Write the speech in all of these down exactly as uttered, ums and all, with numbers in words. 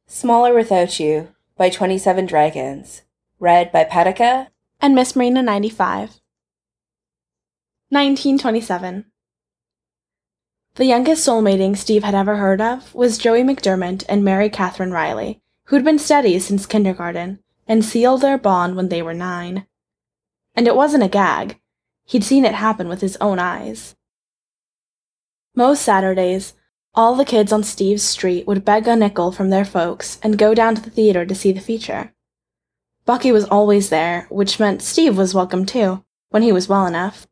Smaller Without You by twenty-seven Dragons. Read by Petica and Miss Marina ninety-five. nineteen twenty-seven. The youngest soulmating Steve had ever heard of was Joey McDermott and Mary Catherine Riley, who'd been steady since kindergarten and sealed their bond when they were nine. And it wasn't a gag. He'd seen it happen with his own eyes. Most Saturdays, all the kids on Steve's street would beg a nickel from their folks and go down to the theater to see the feature. Bucky was always there, which meant Steve was welcome too, when he was well enough.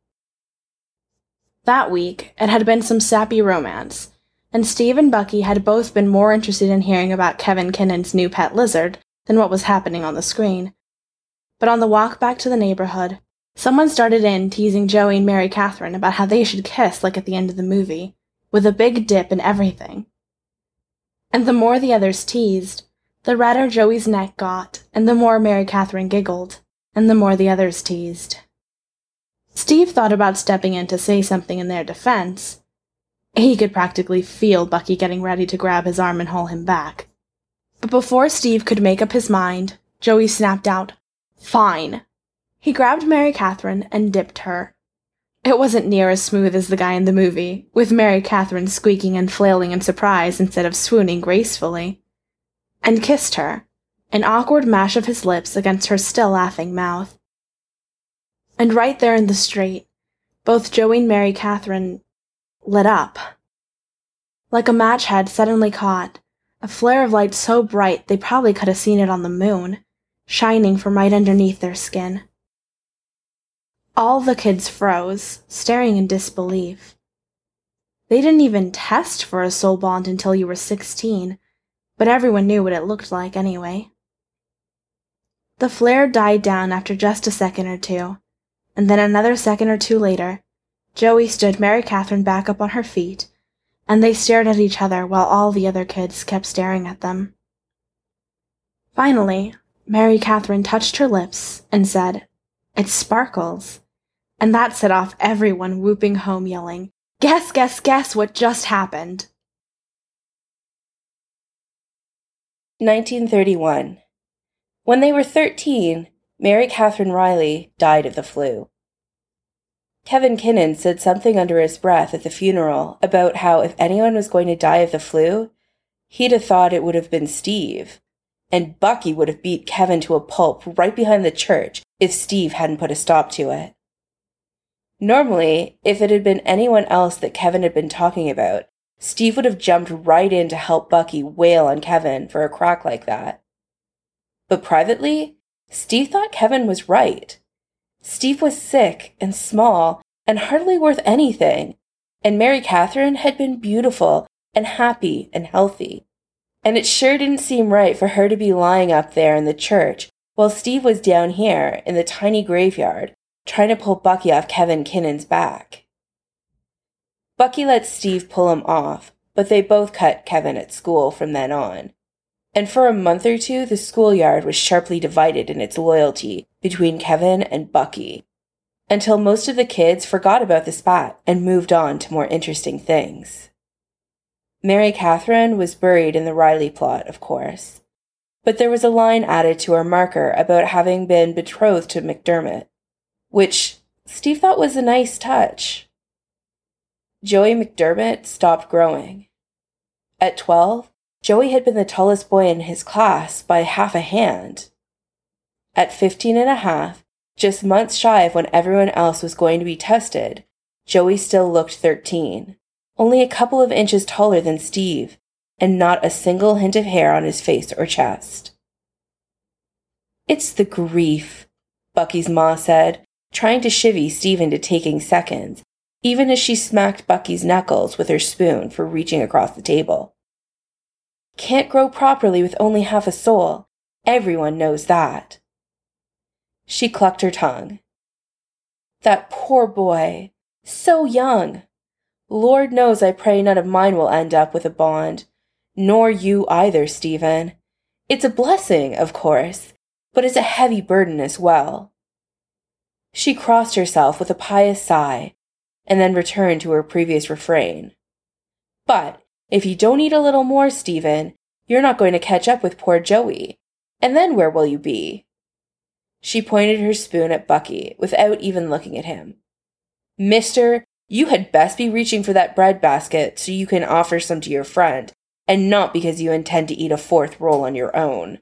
That week, it had been some sappy romance, and Steve and Bucky had both been more interested in hearing about Kevin Kinnon's new pet lizard than what was happening on the screen. But on the walk back to the neighborhood, someone started in teasing Joey and Mary Catherine about how they should kiss like at the end of the movie, with a big dip and everything. And the more the others teased, the redder Joey's neck got, and the more Mary Catherine giggled, and the more the others teased. Steve thought about stepping in to say something in their defense. He could practically feel Bucky getting ready to grab his arm and haul him back. But before Steve could make up his mind, Joey snapped out, "Fine." He grabbed Mary Catherine and dipped her. It wasn't near as smooth as the guy in the movie, with Mary Catherine squeaking and flailing in surprise instead of swooning gracefully. And kissed her, an awkward mash of his lips against her still laughing mouth. And right there in the street, both Joey and Mary Catherine lit up. Like a match had suddenly caught, a flare of light so bright they probably could have seen it on the moon, shining from right underneath their skin. All the kids froze, staring in disbelief. They didn't even test for a soul bond until you were sixteen, but everyone knew what it looked like anyway. The flare died down after just a second or two, and then another second or two later, Joey stood Mary Catherine back up on her feet, and they stared at each other while all the other kids kept staring at them. Finally, Mary Catherine touched her lips and said, "It sparkles." And that set off everyone whooping home yelling, "Guess, guess, guess what just happened!" nineteen thirty-one. When they were thirteen, Mary Catherine Riley died of the flu. Kevin Kinnon said something under his breath at the funeral about how if anyone was going to die of the flu, he'd have thought it would have been Steve, and Bucky would have beat Kevin to a pulp right behind the church if Steve hadn't put a stop to it. Normally, if it had been anyone else that Kevin had been talking about, Steve would have jumped right in to help Bucky wail on Kevin for a crack like that. But privately, Steve thought Kevin was right. Steve was sick and small and hardly worth anything, and Mary Catherine had been beautiful and happy and healthy. And it sure didn't seem right for her to be lying up there in the church while Steve was down here in the tiny graveyard trying to pull Bucky off Kevin Kinnon's back. Bucky let Steve pull him off, but they both cut Kevin at school from then on. And for a month or two, the schoolyard was sharply divided in its loyalty between Kevin and Bucky, until most of the kids forgot about the spat and moved on to more interesting things. Mary Catherine was buried in the Riley plot, of course, but there was a line added to her marker about having been betrothed to McDermott, which Steve thought was a nice touch. Joey McDermott stopped growing. At twelve, Joey had been the tallest boy in his class by half a hand. At fifteen and a half, just months shy of when everyone else was going to be tested, Joey still looked thirteen, only a couple of inches taller than Steve, and not a single hint of hair on his face or chest. "It's the grief," Bucky's ma said, trying to chivvy Steve into taking seconds, even as she smacked Bucky's knuckles with her spoon for reaching across the table. "Can't grow properly with only half a soul. Everyone knows that." She clucked her tongue. "That poor boy. So young. Lord knows I pray none of mine will end up with a bond. Nor you either, Stephen. It's a blessing, of course, but it's a heavy burden as well." She crossed herself with a pious sigh, and then returned to her previous refrain. "But if you don't eat a little more, Stephen, You're not going to catch up with poor Joey. And then where will you be?" She pointed her spoon at Bucky without even looking at him. "Mister, you had best be reaching for that bread basket so you can offer some to your friend, and not because you intend to eat a fourth roll on your own."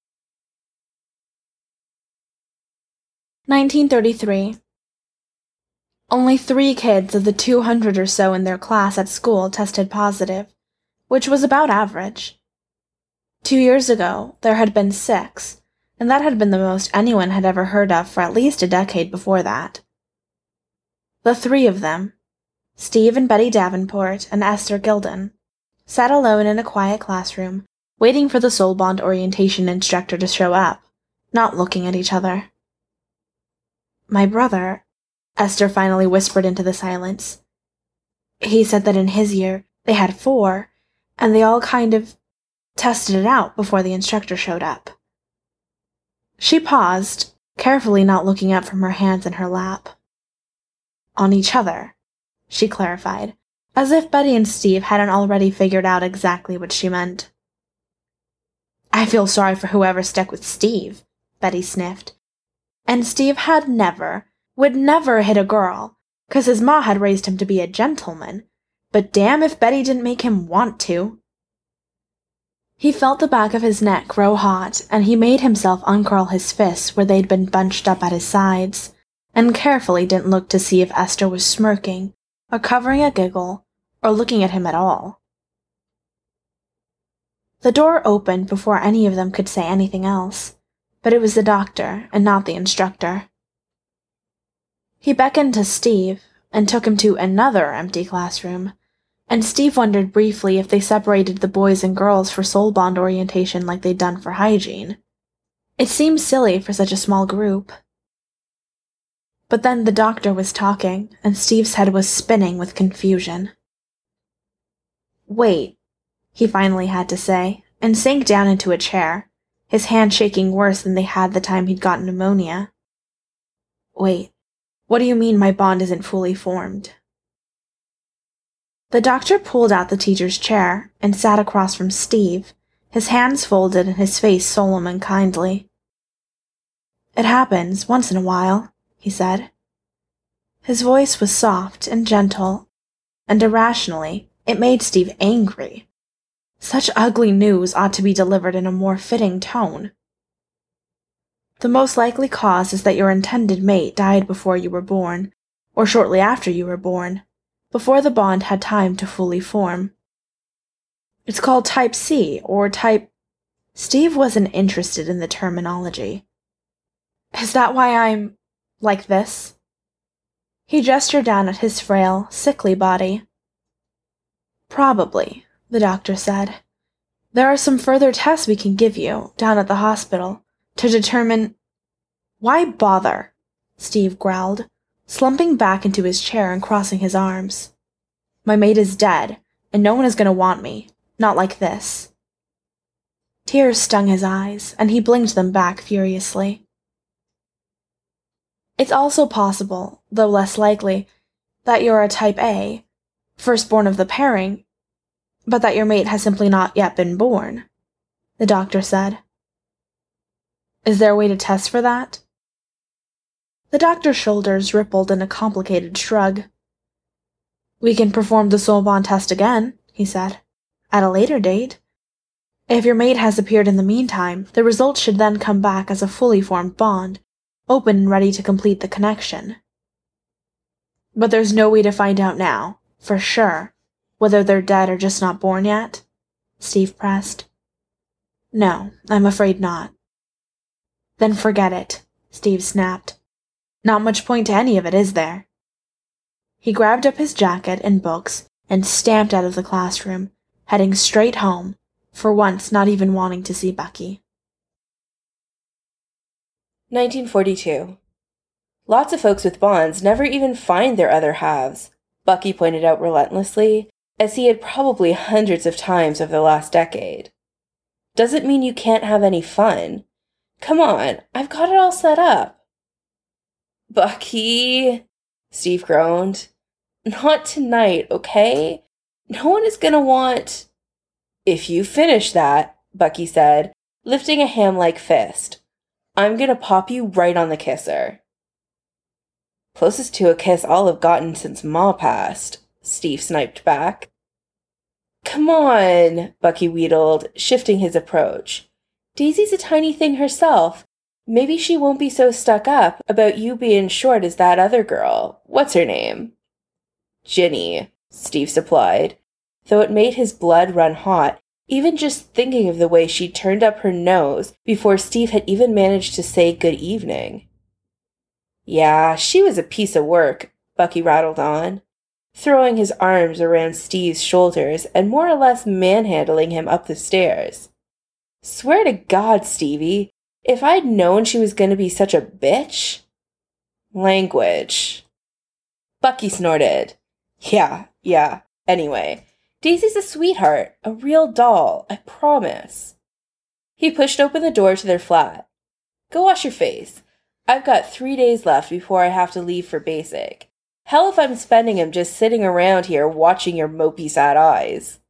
nineteen thirty-three. Only three kids of the two hundred or so in their class at school tested positive, which was about average. Two years ago, there had been six, and that had been the most anyone had ever heard of for at least a decade before that. The three of them, Steve and Betty Davenport and Esther Gilden, sat alone in a quiet classroom, waiting for the Soul Bond orientation instructor to show up, not looking at each other. "My brother," Esther finally whispered into the silence. "He said that in his year, they had four, and they all kind of tested it out before the instructor showed up." She paused, carefully not looking up from her hands in her lap. "On each other," she clarified, as if Betty and Steve hadn't already figured out exactly what she meant. "I feel sorry for whoever stuck with Steve," Betty sniffed. "And Steve had never, would never hit a girl, 'cause his ma had raised him to be a gentleman, but damn if Betty didn't make him want to." He felt the back of his neck grow hot, and he made himself uncurl his fists where they'd been bunched up at his sides, and carefully didn't look to see if Esther was smirking, or covering a giggle, or looking at him at all. The door opened before any of them could say anything else, but it was the doctor and not the instructor. He beckoned to Steve and took him to another empty classroom, and Steve wondered briefly if they separated the boys and girls for Soul Bond orientation like they'd done for hygiene. It seemed silly for such a small group. But then the doctor was talking, and Steve's head was spinning with confusion. "Wait," he finally had to say, and sank down into a chair, his hand shaking worse than they had the time he'd gotten pneumonia. "Wait, what do you mean my bond isn't fully formed?" The doctor pulled out the teacher's chair and sat across from Steve, his hands folded and his face solemn and kindly. "It happens once in a while," he said. His voice was soft and gentle, and irrationally, it made Steve angry. Such ugly news ought to be delivered in a more fitting tone. "The most likely cause is that your intended mate died before you were born, or shortly after you were born, before the bond had time to fully form. It's called Type C, or Type—" Steve wasn't interested in the terminology. "Is that why I'm like this?" He gestured down at his frail, sickly body. "Probably," the doctor said. "There are some further tests we can give you, down at the hospital, to determine—" "Why bother?" Steve growled, slumping back into his chair and crossing his arms. "My mate is dead, and no one is going to want me. Not like this." Tears stung his eyes, and he blinked them back furiously. "It's also possible, though less likely, that you're a Type A, firstborn of the pairing, but that your mate has simply not yet been born," the doctor said. "Is there a way to test for that?" The doctor's shoulders rippled in a complicated shrug. "We can perform the Soul Bond test again," he said, "at a later date. If your mate has appeared in the meantime, the results should then come back as a fully formed bond, open and ready to complete the connection." "But there's no way to find out now, for sure, whether they're dead or just not born yet?" Steve pressed. "No, I'm afraid not." "Then forget it," Steve snapped. "Not much point to any of it, is there?" He grabbed up his jacket and books and stamped out of the classroom, heading straight home, for once not even wanting to see Bucky. nineteen forty-two. Lots of folks with bonds never even find their other halves, Bucky pointed out relentlessly, as he had probably hundreds of times over the last decade. "Doesn't mean you can't have any fun. Come on, I've got it all set up." "Bucky," Steve groaned. "Not tonight, okay? No one is gonna want—" "If you finish that, Bucky said, lifting a ham-like fist. I'm gonna pop you right on the kisser. Closest to a kiss I'll have gotten since Ma passed, Steve sniped back. Come on, Bucky wheedled, shifting his approach. Daisy's a tiny thing herself. Maybe she won't be so stuck up about you being short as that other girl. What's her name? Ginny, Steve supplied, though it made his blood run hot, even just thinking of the way she turned up her nose before Steve had even managed to say good evening. Yeah, she was a piece of work, Bucky rattled on, throwing his arms around Steve's shoulders and more or less manhandling him up the stairs. Swear to God, Stevie, if I'd known she was going to be such a bitch... Language. Bucky snorted. Yeah, yeah, anyway, Daisy's a sweetheart, a real doll, I promise. He pushed open the door to their flat. Go wash your face. I've got three days left before I have to leave for basic. Hell if I'm spending them just sitting around here watching your mopey sad eyes.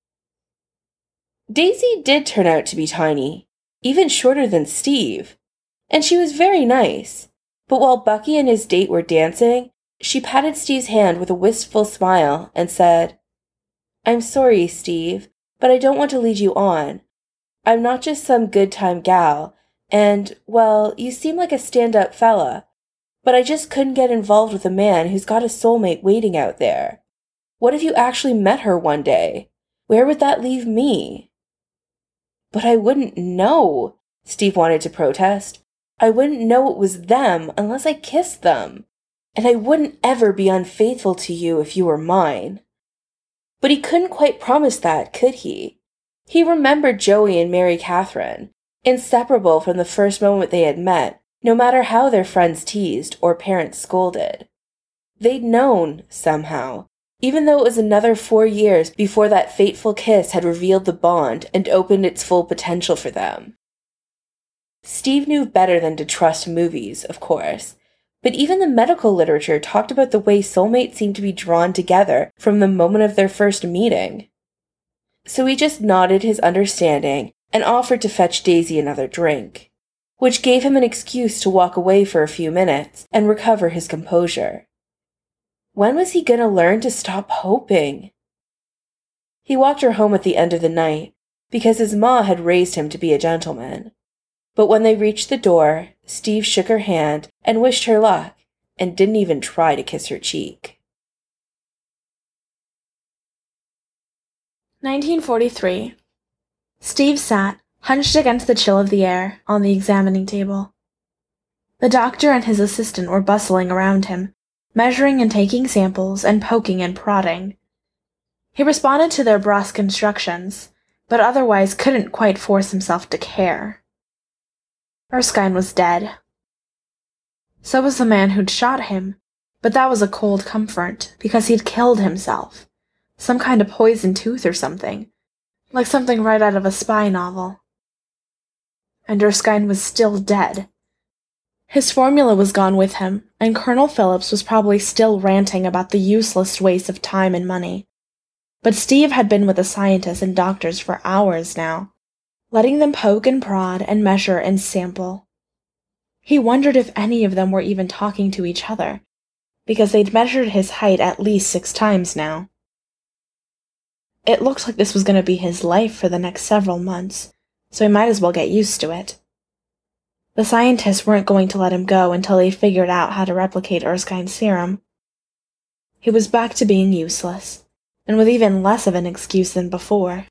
Daisy did turn out to be tiny, even shorter than Steve, and she was very nice, but while Bucky and his date were dancing, she patted Steve's hand with a wistful smile and said, I'm sorry, Steve, but I don't want to lead you on. I'm not just some good-time gal, and, well, you seem like a stand-up fella, but I just couldn't get involved with a man who's got a soulmate waiting out there. What if you actually met her one day? Where would that leave me? But I wouldn't know, Steve wanted to protest. I wouldn't know it was them unless I kissed them. And I wouldn't ever be unfaithful to you if you were mine. But he couldn't quite promise that, could he? He remembered Joey and Mary Catherine, inseparable from the first moment they had met, no matter how their friends teased or parents scolded. They'd known, somehow, even though it was another four years before that fateful kiss had revealed the bond and opened its full potential for them. Steve knew better than to trust movies, of course, but even the medical literature talked about the way soulmates seem to be drawn together from the moment of their first meeting. So he just nodded his understanding and offered to fetch Daisy another drink, which gave him an excuse to walk away for a few minutes and recover his composure. When was he going to learn to stop hoping? He walked her home at the end of the night, because his ma had raised him to be a gentleman. But when they reached the door, Steve shook her hand and wished her luck, and didn't even try to kiss her cheek. nineteen forty-three. Steve sat, hunched against the chill of the air, on the examining table. The doctor and his assistant were bustling around him, measuring and taking samples and poking and prodding. He responded to their brusque instructions, but otherwise couldn't quite force himself to care. Erskine was dead. So was the man who'd shot him, but that was a cold comfort, because he'd killed himself. Some kind of poison tooth or something, like something right out of a spy novel. And Erskine was still dead. His formula was gone with him, and Colonel Phillips was probably still ranting about the useless waste of time and money. But Steve had been with the scientists and doctors for hours now, letting them poke and prod and measure and sample. He wondered if any of them were even talking to each other, because they'd measured his height at least six times now. It looked like this was going to be his life for the next several months, so he might as well get used to it. The scientists weren't going to let him go until they figured out how to replicate Erskine's serum. He was back to being useless, and with even less of an excuse than before.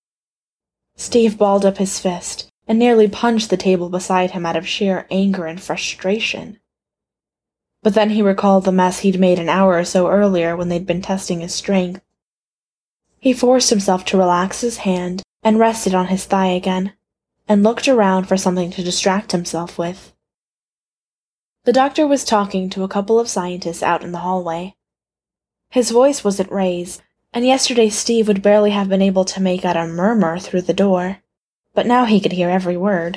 Steve balled up his fist and nearly punched the table beside him out of sheer anger and frustration. But then he recalled the mess he'd made an hour or so earlier when they'd been testing his strength. He forced himself to relax his hand and rested on his thigh again, and looked around for something to distract himself with. The doctor was talking to a couple of scientists out in the hallway. His voice wasn't raised, and yesterday Steve would barely have been able to make out a murmur through the door, but now he could hear every word.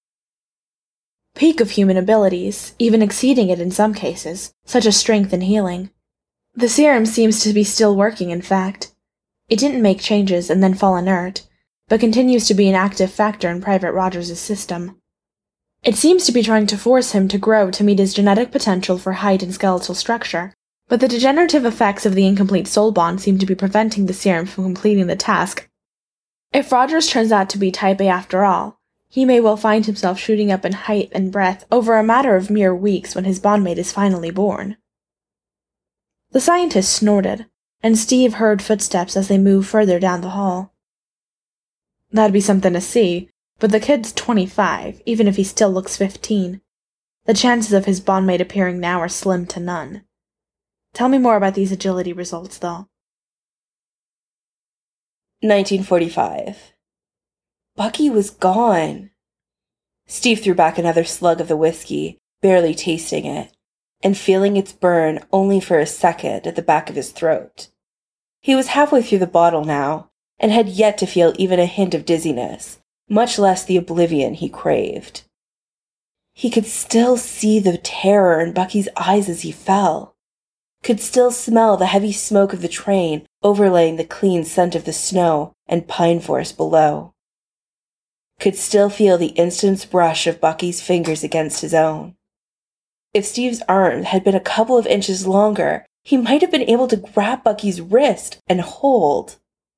Peak of human abilities, even exceeding it in some cases, such as strength and healing. The serum seems to be still working, in fact. It didn't make changes and then fall inert, but continues to be an active factor in Private Rogers' system. It seems to be trying to force him to grow to meet his genetic potential for height and skeletal structure, but the degenerative effects of the incomplete soul bond seem to be preventing the serum from completing the task. If Rogers turns out to be Type A after all, he may well find himself shooting up in height and breadth over a matter of mere weeks when his bondmate is finally born. The scientist snorted, and Steve heard footsteps as they moved further down the hall. That'd be something to see, but the kid's twenty-five, even if he still looks fifteen. The chances of his bondmate appearing now are slim to none. Tell me more about these agility results, though. nineteen forty-five. Bucky was gone. Steve threw back another slug of the whiskey, barely tasting it, and feeling its burn only for a second at the back of his throat. He was halfway through the bottle now, and had yet to feel even a hint of dizziness, much less the oblivion he craved. He could still see the terror in Bucky's eyes as he fell, could still smell the heavy smoke of the train overlaying the clean scent of the snow and pine forest below, could still feel the instant brush of Bucky's fingers against his own. If Steve's arm had been a couple of inches longer, he might have been able to grab Bucky's wrist and hold.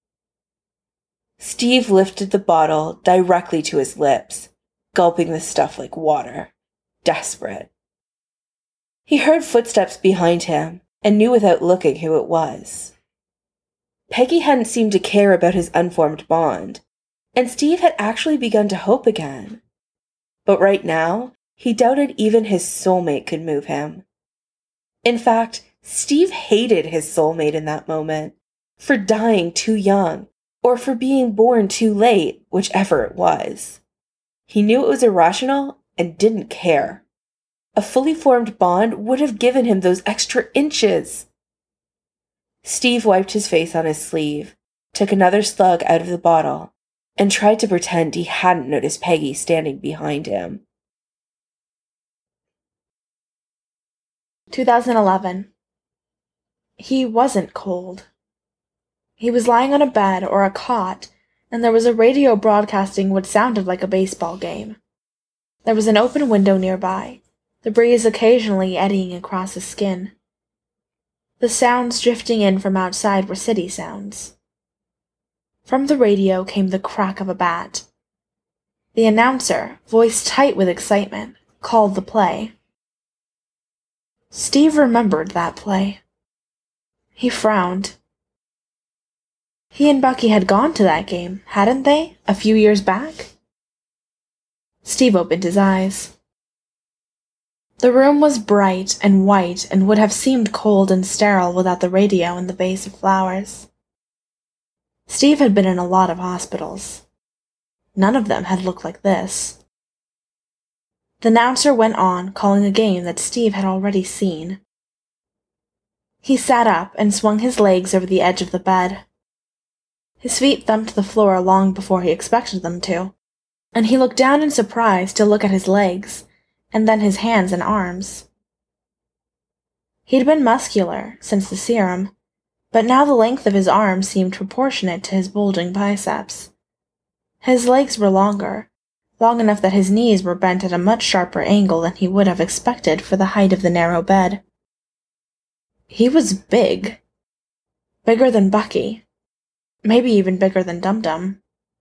Steve lifted the bottle directly to his lips, gulping the stuff like water, desperate. He heard footsteps behind him and knew without looking who it was. Peggy hadn't seemed to care about his unformed bond, and Steve had actually begun to hope again. But right now, he doubted even his soulmate could move him. In fact, Steve hated his soulmate in that moment, for dying too young, or for being born too late, whichever it was. He knew it was irrational and didn't care. A fully formed bond would have given him those extra inches. Steve wiped his face on his sleeve, took another slug out of the bottle, and tried to pretend he hadn't noticed Peggy standing behind him. two thousand eleven. He wasn't cold. He was lying on a bed or a cot, and there was a radio broadcasting what sounded like a baseball game. There was an open window nearby, the breeze occasionally eddying across his skin. The sounds drifting in from outside were city sounds. From the radio came the crack of a bat. The announcer, voice tight with excitement, called the play. Steve remembered that play. He frowned. He and Bucky had gone to that game, hadn't they, a few years back? Steve opened his eyes. The room was bright and white and would have seemed cold and sterile without the radio and the vase of flowers. Steve had been in a lot of hospitals. None of them had looked like this. The announcer went on, calling a game that Steve had already seen. He sat up and swung his legs over the edge of the bed. His feet thumped the floor long before he expected them to, and he looked down in surprise to look at his legs, and then his hands and arms. He'd been muscular since the serum, but now the length of his arms seemed proportionate to his bulging biceps. His legs were longer, long enough that his knees were bent at a much sharper angle than he would have expected for the height of the narrow bed. He was big. Bigger than Bucky. Maybe even bigger than Dum-Dum.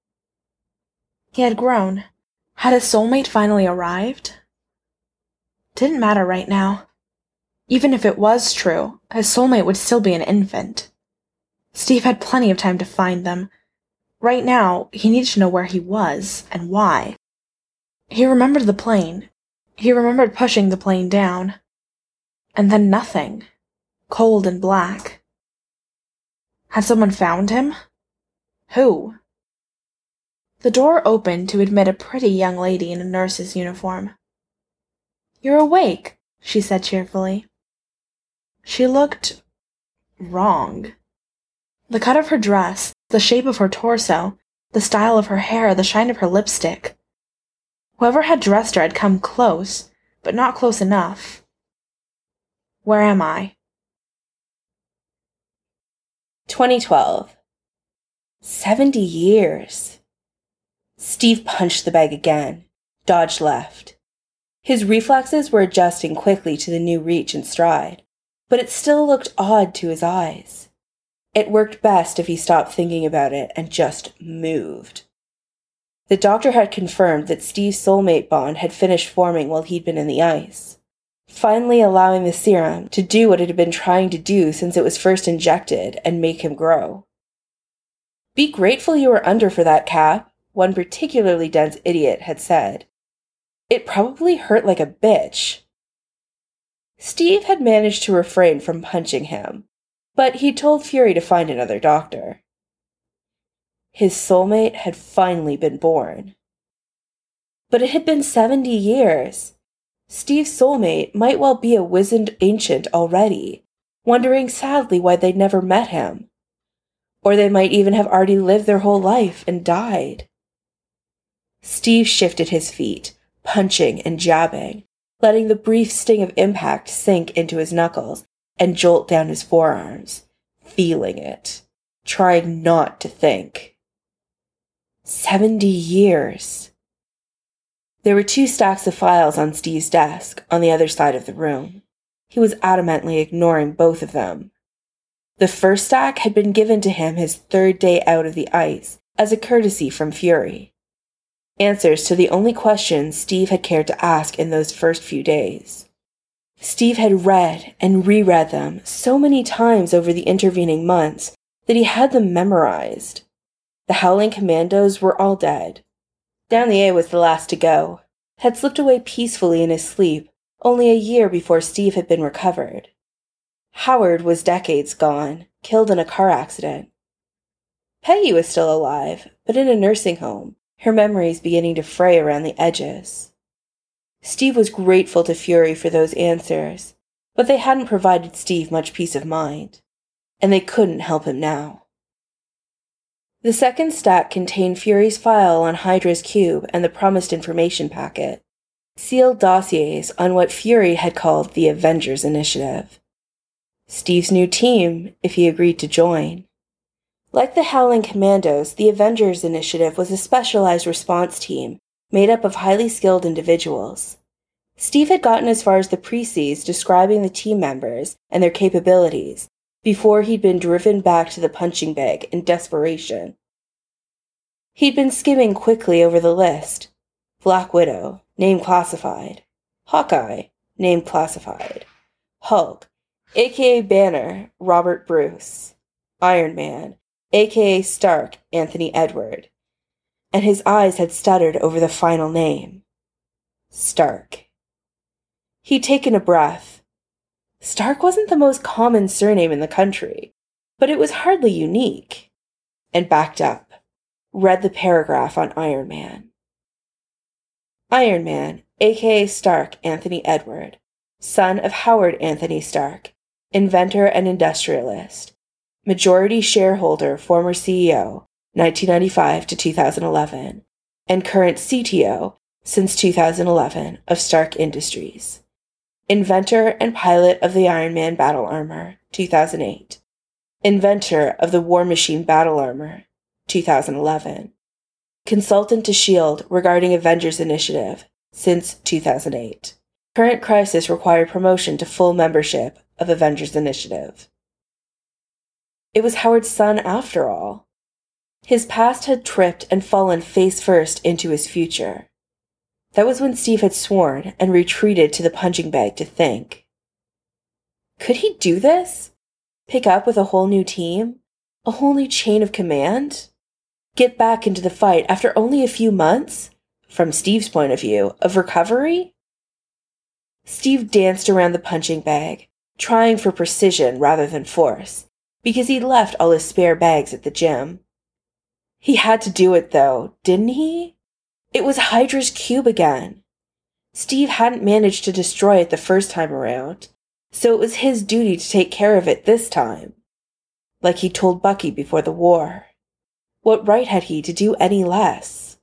He had grown. Had his soulmate finally arrived? Didn't matter right now. Even if it was true, his soulmate would still be an infant. Steve had plenty of time to find them. Right now, he needed to know where he was, and why. He remembered the plane. He remembered pushing the plane down. And then nothing. Cold and black. Had someone found him? Who? The door opened to admit a pretty young lady in a nurse's uniform. "You're awake," she said cheerfully. She looked wrong. The cut of her dress, the shape of her torso, the style of her hair, the shine of her lipstick. Whoever had dressed her had come close, but not close enough. Where am I? twenty twelve. Seventy years. Steve punched the bag again, dodged left. His reflexes were adjusting quickly to the new reach and stride, but it still looked odd to his eyes. It worked best if he stopped thinking about it and just moved. The doctor had confirmed that Steve's soulmate bond had finished forming while he'd been in the ice, finally allowing the serum to do what it had been trying to do since it was first injected and make him grow. "Be grateful you were under for that, Cap," one particularly dense idiot had said. "It probably hurt like a bitch." Steve had managed to refrain from punching him, but he told Fury to find another doctor. His soulmate had finally been born. But it had been seventy years. Steve's soulmate might well be a wizened ancient already, wondering sadly why they'd never met him. Or they might even have already lived their whole life and died. Steve shifted his feet, punching and jabbing, letting the brief sting of impact sink into his knuckles and jolt down his forearms, feeling it, trying not to think. Seventy years. There were two stacks of files on Steve's desk on the other side of the room. He was adamantly ignoring both of them. The first stack had been given to him his third day out of the ice as a courtesy from Fury. Answers to the only questions Steve had cared to ask in those first few days. Steve had read and reread them so many times over the intervening months that he had them memorized. The Howling Commandos were all dead. Down the A was the last to go, had slipped away peacefully in his sleep only a year before Steve had been recovered. Howard was decades gone, killed in a car accident. Peggy was still alive, but in a nursing home, her memories beginning to fray around the edges. Steve was grateful to Fury for those answers, but they hadn't provided Steve much peace of mind, and they couldn't help him now. The second stack contained Fury's file on Hydra's cube and the promised information packet, sealed dossiers on what Fury had called the Avengers Initiative. Steve's new team, if he agreed to join. Like the Howling Commandos, the Avengers Initiative was a specialized response team made up of highly skilled individuals. Steve had gotten as far as the précis describing the team members and their capabilities before he'd been driven back to the punching bag in desperation. He'd been skimming quickly over the list. Black Widow, name classified. Hawkeye, name classified. Hulk, aka Banner, Robert Bruce. Iron Man, aka Stark, Anthony Edward. And his eyes had stuttered over the final name. Stark. He'd taken a breath. Stark wasn't the most common surname in the country, but it was hardly unique. And backed up, read the paragraph on Iron Man. Iron Man, aka Stark Anthony Edward, son of Howard Anthony Stark, inventor and industrialist, majority shareholder, former C E O, nineteen ninety-five to two thousand eleven, and current C T O since two thousand eleven of Stark Industries. Inventor and pilot of the Iron Man battle armor, two thousand eight. Inventor of the War Machine battle armor, two thousand eleven. Consultant to S H I E L D regarding Avengers Initiative, since two thousand eight. Current crisis required promotion to full membership of Avengers Initiative. It was Howard's son after all. His past had tripped and fallen face first into his future. That was when Steve had sworn and retreated to the punching bag to think. Could he do this? Pick up with a whole new team? A whole new chain of command? Get back into the fight after only a few months, from Steve's point of view, of recovery? Steve danced around the punching bag, trying for precision rather than force, because he'd left all his spare bags at the gym. He had to do it, though, didn't he? It was Hydra's cube again. Steve hadn't managed to destroy it the first time around, so it was his duty to take care of it this time. Like he told Bucky before the war. What right had he to do any less?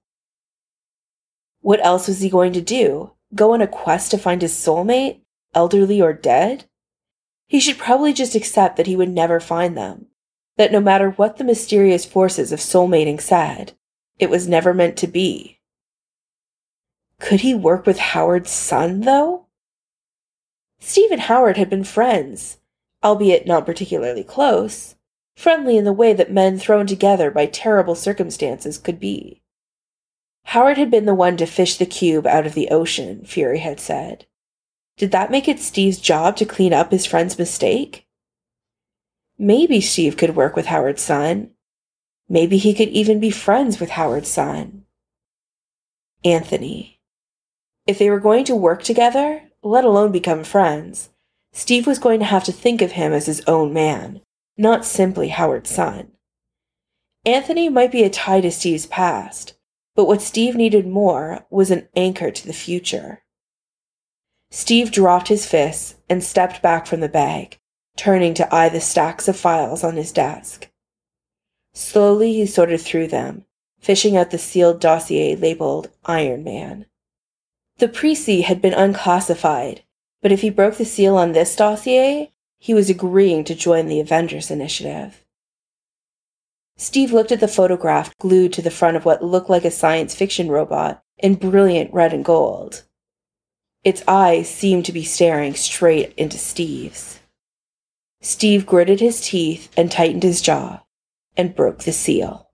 What else was he going to do? Go on a quest to find his soulmate, elderly or dead? He should probably just accept that he would never find them, that no matter what the mysterious forces of soulmating said, It was never meant to be. Could he work with Howard's son, though? Steve and Howard had been friends, albeit not particularly close, friendly in the way that men thrown together by terrible circumstances could be. Howard had been the one to fish the cube out of the ocean, Fury had said. Did that make it Steve's job to clean up his friend's mistake? Maybe Steve could work with Howard's son. Maybe he could even be friends with Howard's son. Anthony. If they were going to work together, let alone become friends, Steve was going to have to think of him as his own man, not simply Howard's son. Anthony might be a tie to Steve's past, but what Steve needed more was an anchor to the future. Steve dropped his fists and stepped back from the bag, turning to eye the stacks of files on his desk. Slowly he sorted through them, fishing out the sealed dossier labeled Iron Man. The Précis had been unclassified, but if he broke the seal on this dossier, he was agreeing to join the Avengers Initiative. Steve looked at the photograph glued to the front of what looked like a science fiction robot in brilliant red and gold. Its eyes seemed to be staring straight into Steve's. Steve gritted his teeth and tightened his jaw, and broke the seal.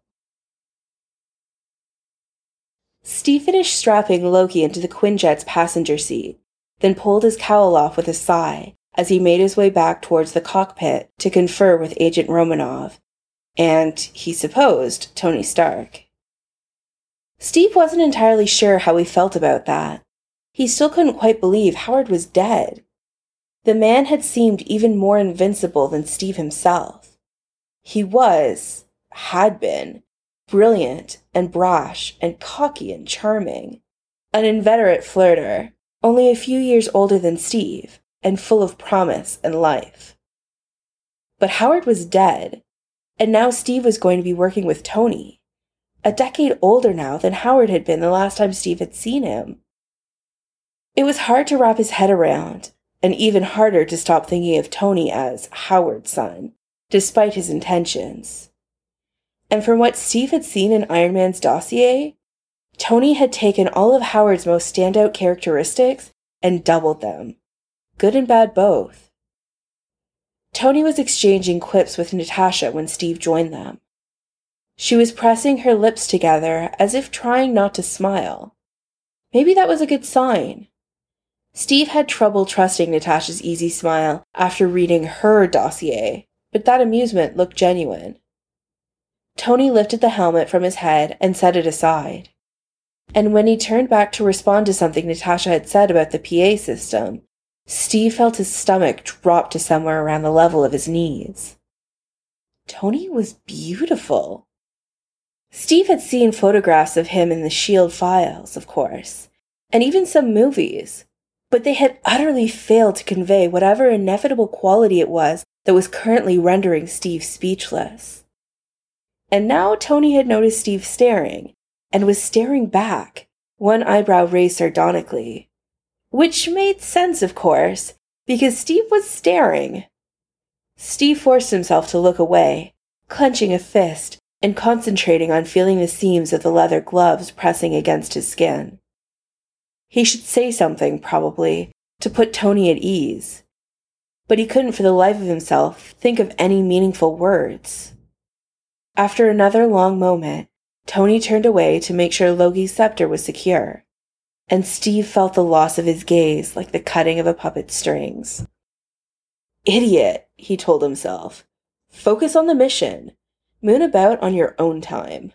Steve finished strapping Loki into the Quinjet's passenger seat, then pulled his cowl off with a sigh as he made his way back towards the cockpit to confer with Agent Romanov, and, he supposed, Tony Stark. Steve wasn't entirely sure how he felt about that. He still couldn't quite believe Howard was dead. The man had seemed even more invincible than Steve himself. He was, had been, brilliant and brash and cocky and charming. An inveterate flirter, only a few years older than Steve, and full of promise and life. But Howard was dead, and now Steve was going to be working with Tony, a decade older now than Howard had been the last time Steve had seen him. It was hard to wrap his head around, and even harder to stop thinking of Tony as Howard's son, despite his intentions. And from what Steve had seen in Iron Man's dossier, Tony had taken all of Howard's most standout characteristics and doubled them. Good and bad both. Tony was exchanging quips with Natasha when Steve joined them. She was pressing her lips together as if trying not to smile. Maybe that was a good sign. Steve had trouble trusting Natasha's easy smile after reading her dossier, but that amusement looked genuine. Tony lifted the helmet from his head and set it aside. And when he turned back to respond to something Natasha had said about the P A system, Steve felt his stomach drop to somewhere around the level of his knees. Tony was beautiful. Steve had seen photographs of him in the SHIELD files, of course, and even some movies, but they had utterly failed to convey whatever inevitable quality it was that was currently rendering Steve speechless. And now Tony had noticed Steve staring, and was staring back, one eyebrow raised sardonically. Which made sense, of course, because Steve was staring. Steve forced himself to look away, clenching a fist and concentrating on feeling the seams of the leather gloves pressing against his skin. He should say something, probably, to put Tony at ease. But he couldn't for the life of himself think of any meaningful words. After another long moment, Tony turned away to make sure Loki's scepter was secure, and Steve felt the loss of his gaze like the cutting of a puppet's strings. Idiot, he told himself. Focus on the mission. Moon about on your own time.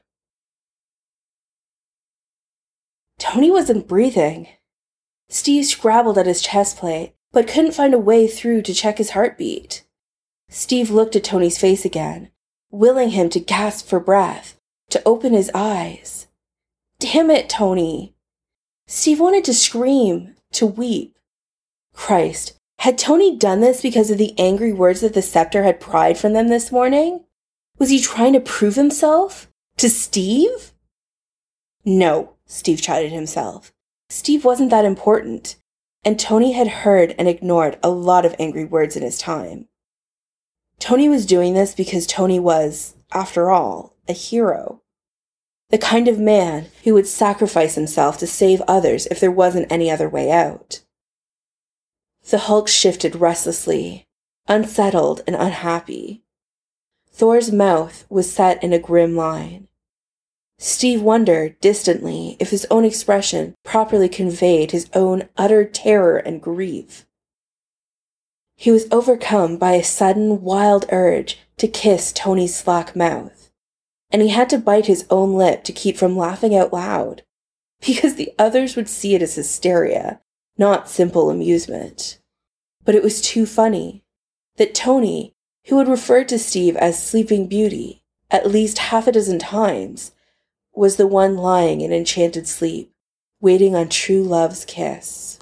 Tony wasn't breathing. Steve scrabbled at his chest plate, but couldn't find a way through to check his heartbeat. Steve looked at Tony's face again, willing him to gasp for breath, to open his eyes. Damn it, Tony! Steve wanted to scream, to weep. Christ, had Tony done this because of the angry words that the scepter had pried from them this morning? Was he trying to prove himself? To Steve? No, Steve chided himself. Steve wasn't that important, and Tony had heard and ignored a lot of angry words in his time. Tony was doing this because Tony was, after all, a hero. The kind of man who would sacrifice himself to save others if there wasn't any other way out. The Hulk shifted restlessly, unsettled and unhappy. Thor's mouth was set in a grim line. Steve wondered, distantly, if his own expression properly conveyed his own utter terror and grief. He was overcome by a sudden, wild urge to kiss Tony's slack mouth, and he had to bite his own lip to keep from laughing out loud, because the others would see it as hysteria, not simple amusement. But it was too funny that Tony, who had referred to Steve as Sleeping Beauty at least half a dozen times, was the one lying in enchanted sleep, waiting on true love's kiss.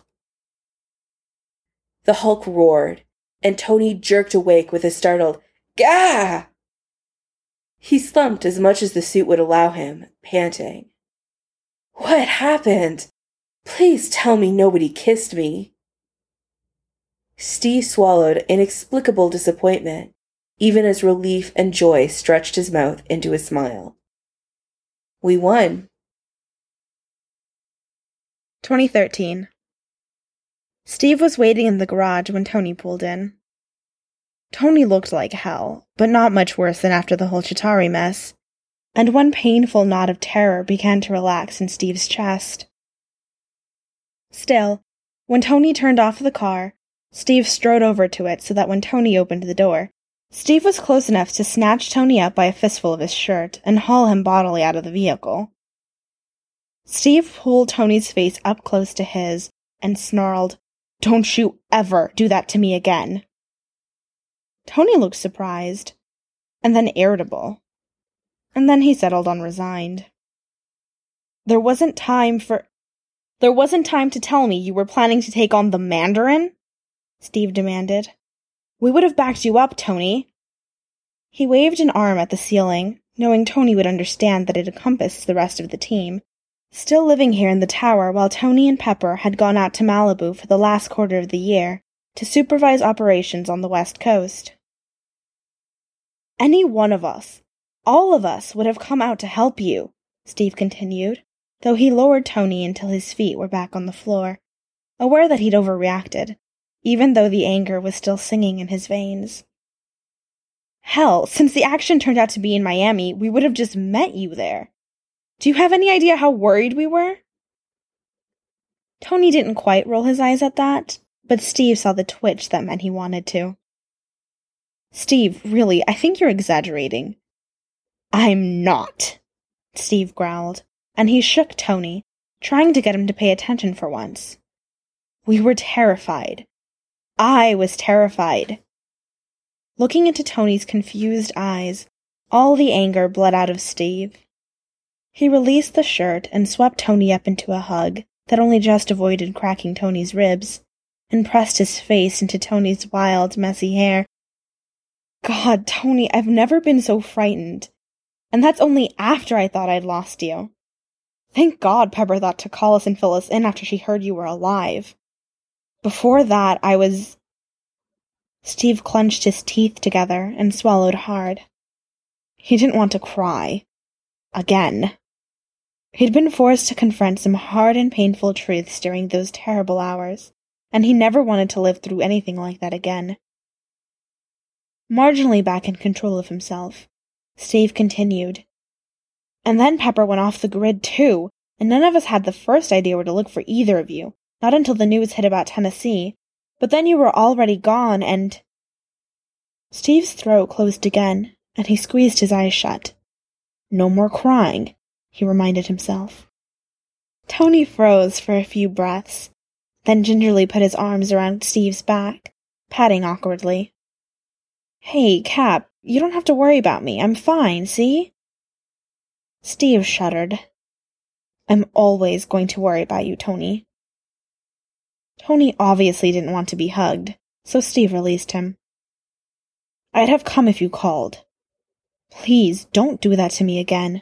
The Hulk roared, and Tony jerked awake with a startled, "Gah!" He slumped as much as the suit would allow him, panting. "What happened? Please tell me nobody kissed me." Steve swallowed inexplicable disappointment, even as relief and joy stretched his mouth into a smile. "We won." twenty thirteen. Steve was waiting in the garage when Tony pulled in. Tony looked like hell, but not much worse than after the whole Chitauri mess, and one painful knot of terror began to relax in Steve's chest. Still, when Tony turned off the car, Steve strode over to it so that when Tony opened the door, Steve was close enough to snatch Tony up by a fistful of his shirt and haul him bodily out of the vehicle. Steve pulled Tony's face up close to his and snarled, "Don't you ever do that to me again." Tony looked surprised, and then irritable, and then he settled on resigned. There wasn't time for... There wasn't time to tell me you were planning to take on the Mandarin? Steve demanded. We would have backed you up, Tony. He waved an arm at the ceiling, knowing Tony would understand that it encompassed the rest of the team, still living here in the tower while Tony and Pepper had gone out to Malibu for the last quarter of the year to supervise operations on the West Coast. Any one of us, all of us, would have come out to help you, Steve continued, though he lowered Tony until his feet were back on the floor, aware that he'd overreacted, even though the anger was still singing in his veins. Hell, since the action turned out to be in Miami, we would have just met you there. Do you have any idea how worried we were? Tony didn't quite roll his eyes at that, but Steve saw the twitch that meant he wanted to. Steve, really, I think you're exaggerating. I'm not, Steve growled, and he shook Tony, trying to get him to pay attention for once. We were terrified. I was terrified. Looking into Tony's confused eyes, all the anger bled out of Steve. He released the shirt and swept Tony up into a hug that only just avoided cracking Tony's ribs, and pressed his face into Tony's wild, messy hair. God, Tony, I've never been so frightened. And that's only after I thought I'd lost you. Thank God Pepper thought to call us and fill us in after she heard you were alive. Before that, I was... Steve clenched his teeth together and swallowed hard. He didn't want to cry. Again. He'd been forced to confront some hard and painful truths during those terrible hours, and he never wanted to live through anything like that again. Marginally back in control of himself, Steve continued. And then Pepper went off the grid too, and none of us had the first idea where to look for either of you, not until the news hit about Tennessee, but then you were already gone and... Steve's throat closed again, and he squeezed his eyes shut. No more crying, he reminded himself. Tony froze for a few breaths, then gingerly put his arms around Steve's back, patting awkwardly. Hey, Cap, you don't have to worry about me. I'm fine, see? Steve shuddered. I'm always going to worry about you, Tony. Tony obviously didn't want to be hugged, so Steve released him. I'd have come if you called. Please, don't do that to me again.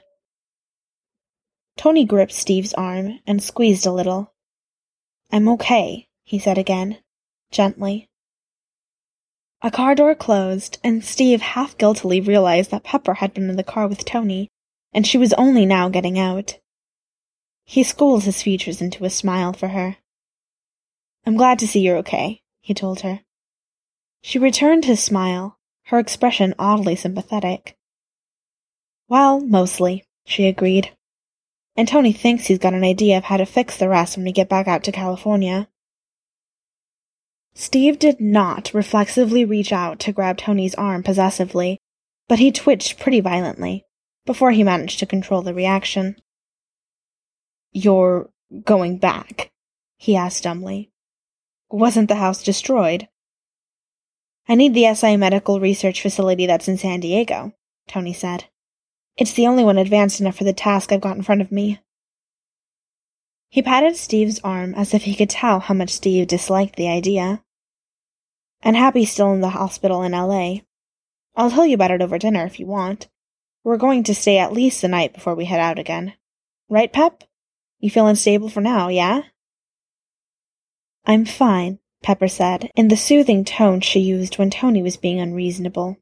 Tony gripped Steve's arm and squeezed a little. I'm okay, he said again, gently. A car door closed, and Steve half guiltily realized that Pepper had been in the car with Tony, and she was only now getting out. He schooled his features into a smile for her. "I'm glad to see you're okay," he told her. She returned his smile, her expression oddly sympathetic. "Well, mostly," she agreed. "And Tony thinks he's got an idea of how to fix the rest when we get back out to California." Steve did not reflexively reach out to grab Tony's arm possessively, but he twitched pretty violently, before he managed to control the reaction. "You're going back?" he asked dumbly. "Wasn't the house destroyed?" "I need the S I Medical Research Facility that's in San Diego," Tony said. "It's the only one advanced enough for the task I've got in front of me." He patted Steve's arm as if he could tell how much Steve disliked the idea. "And Happy's still in the hospital in L A. I'll tell you about it over dinner if you want. We're going to stay at least the night before we head out again. Right, Pep? You feeling stable for now, yeah?" "I'm fine," Pepper said, in the soothing tone she used when Tony was being unreasonable.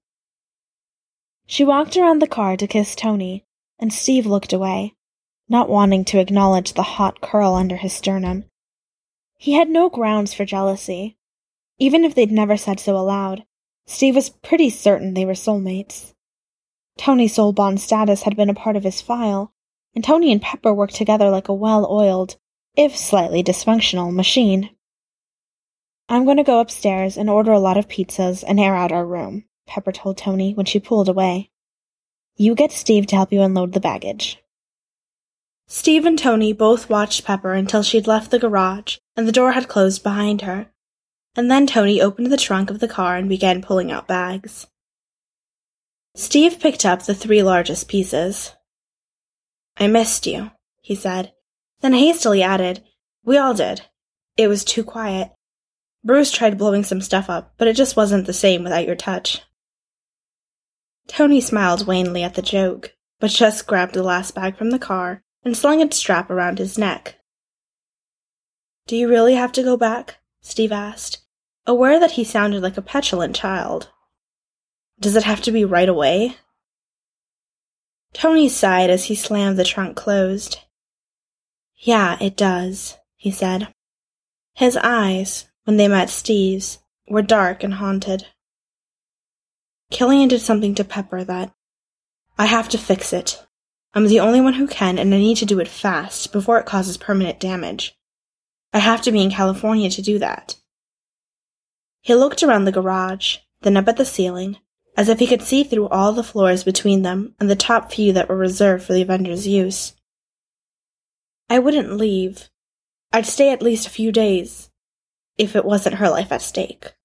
She walked around the car to kiss Tony, and Steve looked away, not wanting to acknowledge the hot curl under his sternum. He had no grounds for jealousy. Even if they'd never said so aloud, Steve was pretty certain they were soulmates. Tony's soul bond status had been a part of his file, and Tony and Pepper worked together like a well-oiled, if slightly dysfunctional, machine. "I'm going to go upstairs and order a lot of pizzas and air out our room," Pepper told Tony when she pulled away. "You get Steve to help you unload the baggage." Steve and Tony both watched Pepper until she'd left the garage and the door had closed behind her, and then Tony opened the trunk of the car and began pulling out bags. Steve picked up the three largest pieces. "I missed you," he said, then hastily added, "We all did. It was too quiet. Bruce tried blowing some stuff up, but it just wasn't the same without your touch." Tony smiled wanly at the joke, but just grabbed the last bag from the car and slung its strap around his neck. "Do you really have to go back?" Steve asked, aware that he sounded like a petulant child. "Does it have to be right away?" Tony sighed as he slammed the trunk closed. "Yeah, it does," he said. His eyes, when they met Steve's, were dark and haunted. "Killian did something to Pepper that... I have to fix it. I'm the only one who can, and I need to do it fast, before it causes permanent damage. I have to be in California to do that." He looked around the garage, then up at the ceiling, as if he could see through all the floors between them and the top few that were reserved for the Avengers' use. "I wouldn't leave. I'd stay at least a few days, if it wasn't her life at stake."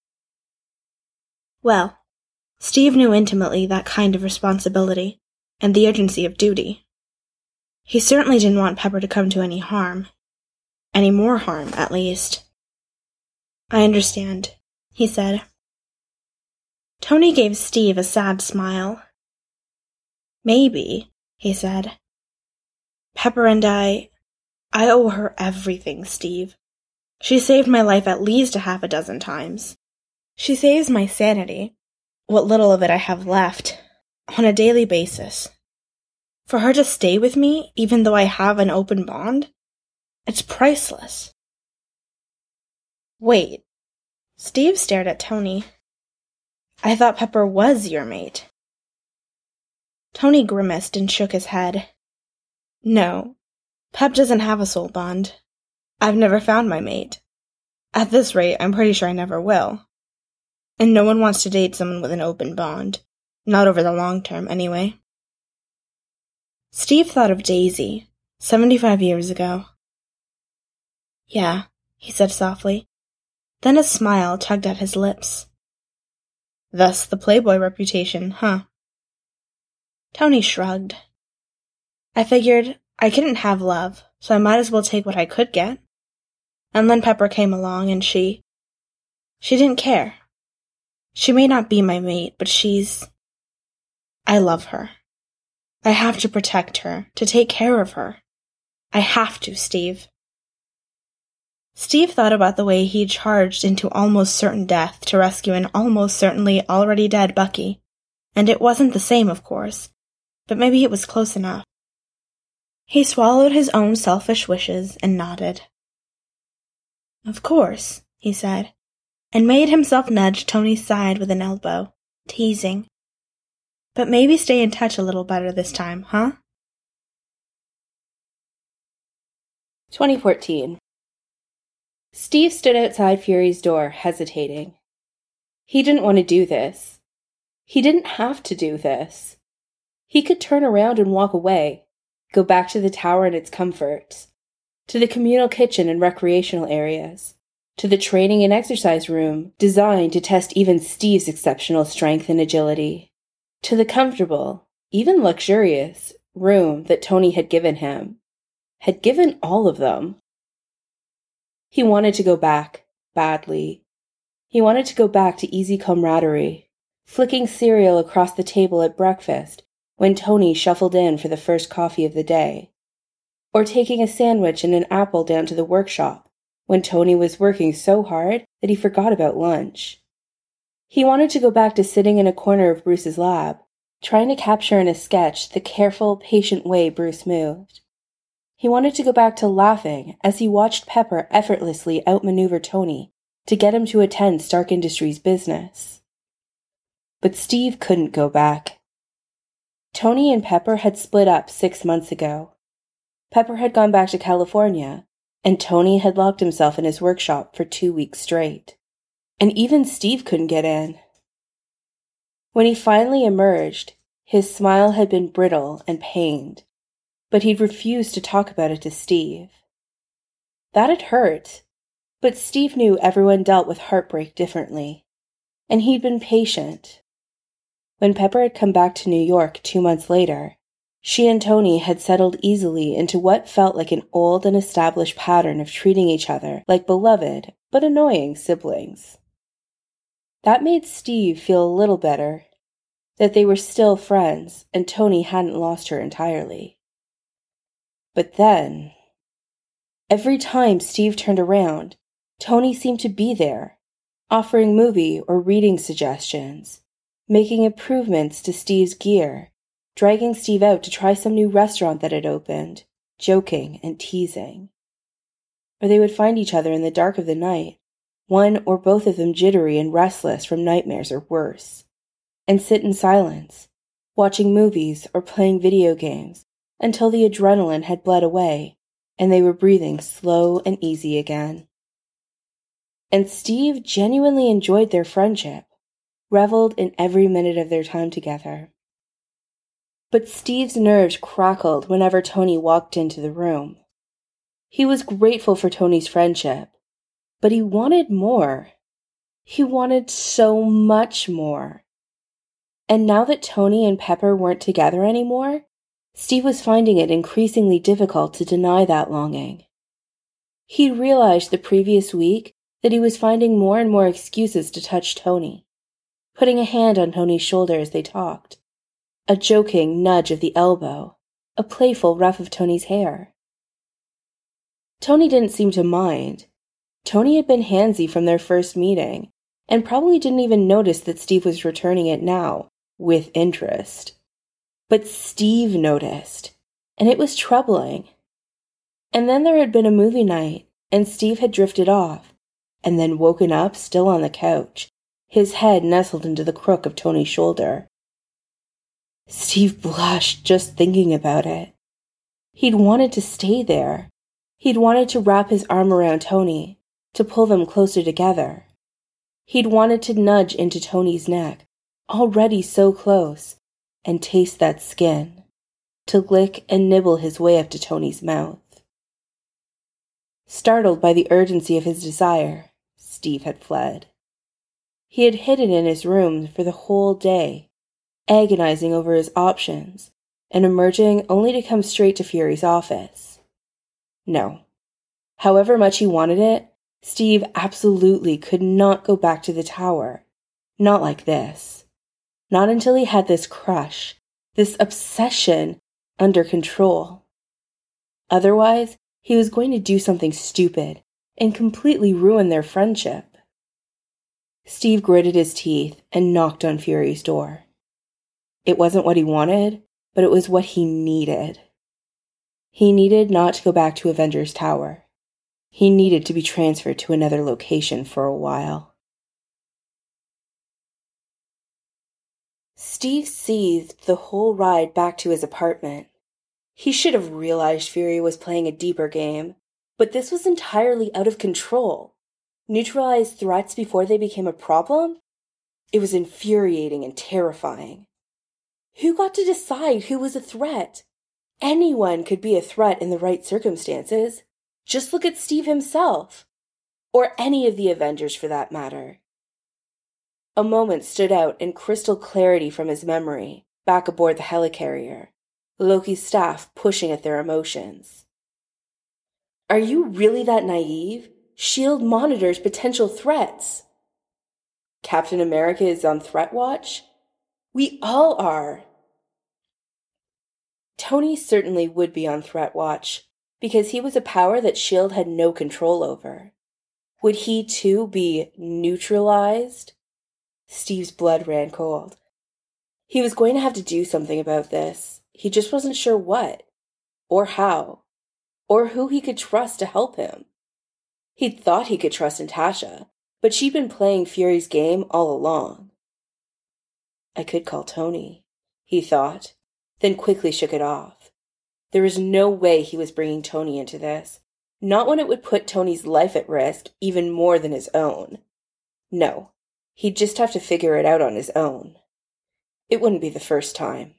Well, Steve knew intimately that kind of responsibility, and the urgency of duty. He certainly didn't want Pepper to come to any harm. Any more harm, at least. "I understand," he said. Tony gave Steve a sad smile. "Maybe," he said. "Pepper and I... I owe her everything, Steve. She saved my life at least a half a dozen times. She saves my sanity, what little of it I have left, on a daily basis. For her to stay with me, even though I have an open bond, it's priceless." "Wait." Steve stared at Tony. "I thought Pepper was your mate." Tony grimaced and shook his head. "No, Pep doesn't have a soul bond. I've never found my mate. At this rate, I'm pretty sure I never will. And no one wants to date someone with an open bond. Not over the long term, anyway." Steve thought of Daisy, seventy-five years ago. "Yeah," he said softly. Then a smile tugged at his lips. "Thus the playboy reputation, huh?" Tony shrugged. "I figured I couldn't have love, so I might as well take what I could get. And then Pepper came along, and she... She didn't care. She may not be my mate, but she's... I love her. I have to protect her, to take care of her. I have to, Steve." Steve thought about the way he'd charged into almost certain death to rescue an almost certainly already dead Bucky. And it wasn't the same, of course. but maybe it was close enough. He swallowed his own selfish wishes and nodded. "Of course," he said, and made himself nudge Tony's side with an elbow, teasing. "But maybe stay in touch a little better this time, huh?" twenty fourteen. Steve stood outside Fury's door, hesitating. He didn't want to do this. He didn't have to do this. He could turn around and walk away, go back to the tower and its comforts, to the communal kitchen and recreational areas, to the training and exercise room designed to test even Steve's exceptional strength and agility, to the comfortable, even luxurious, room that Tony had given him, had given all of them. He wanted to go back, badly. He wanted to go back to easy camaraderie, flicking cereal across the table at breakfast when Tony shuffled in for the first coffee of the day, or taking a sandwich and an apple down to the workshop when Tony was working so hard that he forgot about lunch. He wanted to go back to sitting in a corner of Bruce's lab, trying to capture in a sketch the careful, patient way Bruce moved. He wanted to go back to laughing as he watched Pepper effortlessly outmaneuver Tony to get him to attend Stark Industries' business. But Steve couldn't go back. Tony and Pepper had split up six months ago. Pepper had gone back to California, and Tony had locked himself in his workshop for two weeks straight. And even Steve couldn't get in. When he finally emerged, his smile had been brittle and pained, but he'd refused to talk about it to Steve. That had hurt, but Steve knew everyone dealt with heartbreak differently, and he'd been patient. When Pepper had come back to New York two months later, she and Tony had settled easily into what felt like an old and established pattern of treating each other like beloved but annoying siblings. That made Steve feel a little better, that they were still friends and Tony hadn't lost her entirely. But then, every time Steve turned around, Tony seemed to be there, offering movie or reading suggestions, making improvements to Steve's gear, dragging Steve out to try some new restaurant that had opened, joking and teasing. Or they would find each other in the dark of the night, one or both of them jittery and restless from nightmares or worse, and sit in silence, watching movies or playing video games until the adrenaline had bled away and they were breathing slow and easy again. And Steve genuinely enjoyed their friendship, reveled in every minute of their time together. But Steve's nerves crackled whenever Tony walked into the room. He was grateful for Tony's friendship, but he wanted more. He wanted so much more. And now that Tony and Pepper weren't together anymore, Steve was finding it increasingly difficult to deny that longing. He realized the previous week that he was finding more and more excuses to touch Tony, putting a hand on Tony's shoulder as they talked, a joking nudge of the elbow, a playful ruff of Tony's hair. Tony didn't seem to mind. Tony had been handsy from their first meeting, and probably didn't even notice that Steve was returning it now, with interest. But Steve noticed, and it was troubling. And then there had been a movie night, and Steve had drifted off, and then woken up still on the couch, his head nestled into the crook of Tony's shoulder. Steve blushed just thinking about it. He'd wanted to stay there. He'd wanted to wrap his arm around Tony, to pull them closer together. He'd wanted to nudge into Tony's neck, already so close, and taste that skin, to lick and nibble his way up to Tony's mouth. Startled by the urgency of his desire, Steve had fled. He had hidden in his room for the whole day, agonizing over his options, and emerging only to come straight to Fury's office. No. However much he wanted it, Steve absolutely could not go back to the tower. Not like this. Not until he had this crush, this obsession, under control. Otherwise, he was going to do something stupid and completely ruin their friendship. Steve gritted his teeth and knocked on Fury's door. It wasn't what he wanted, but it was what he needed. He needed not to go back to Avengers Tower. He needed to be transferred to another location for a while. Steve seethed the whole ride back to his apartment. He should have realized Fury was playing a deeper game, but this was entirely out of control. Neutralize threats before they became a problem? It was infuriating and terrifying. Who got to decide who was a threat? Anyone could be a threat in the right circumstances. Just look at Steve himself. Or any of the Avengers for that matter. A moment stood out in crystal clarity from his memory, back aboard the helicarrier. Loki's staff pushing at their emotions. Are you really that naive? S H I E L D monitors potential threats. Captain America is on threat watch? We all are. Tony certainly would be on threat watch, because he was a power that S H I E L D had no control over. Would he too be neutralized? Steve's blood ran cold. He was going to have to do something about this. He just wasn't sure what, or how, or who he could trust to help him. He'd thought he could trust Natasha, but she'd been playing Fury's game all along. I could call Tony, he thought, then quickly shook it off. There was no way he was bringing Tony into this, not when it would put Tony's life at risk even more than his own. No, he'd just have to figure it out on his own. It wouldn't be the first time.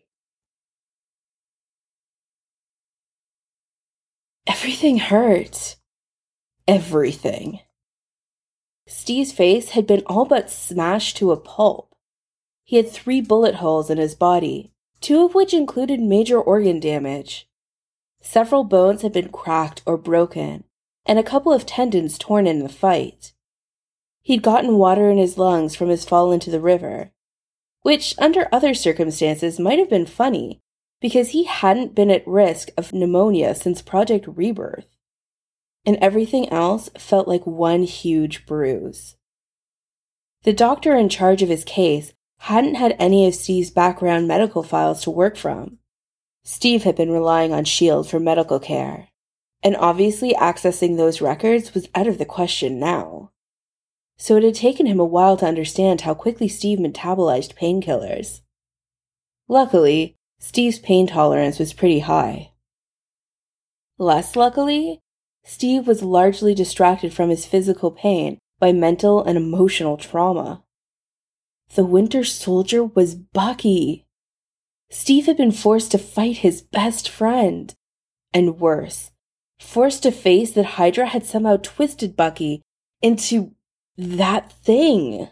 Everything hurt. Everything. Steve's face had been all but smashed to a pulp. He had three bullet holes in his body, two of which included major organ damage. Several bones had been cracked or broken, and a couple of tendons torn in the fight. He'd gotten water in his lungs from his fall into the river, which under other circumstances might have been funny, because he hadn't been at risk of pneumonia since Project Rebirth. And everything else felt like one huge bruise. The doctor in charge of his case hadn't had any of Steve's background medical files to work from. Steve had been relying on S H I E L D for medical care, and obviously accessing those records was out of the question now. So it had taken him a while to understand how quickly Steve metabolized painkillers. Luckily, Steve's pain tolerance was pretty high. Less luckily, Steve was largely distracted from his physical pain by mental and emotional trauma. The Winter Soldier was Bucky. Steve had been forced to fight his best friend. And worse, forced to face that Hydra had somehow twisted Bucky into that thing.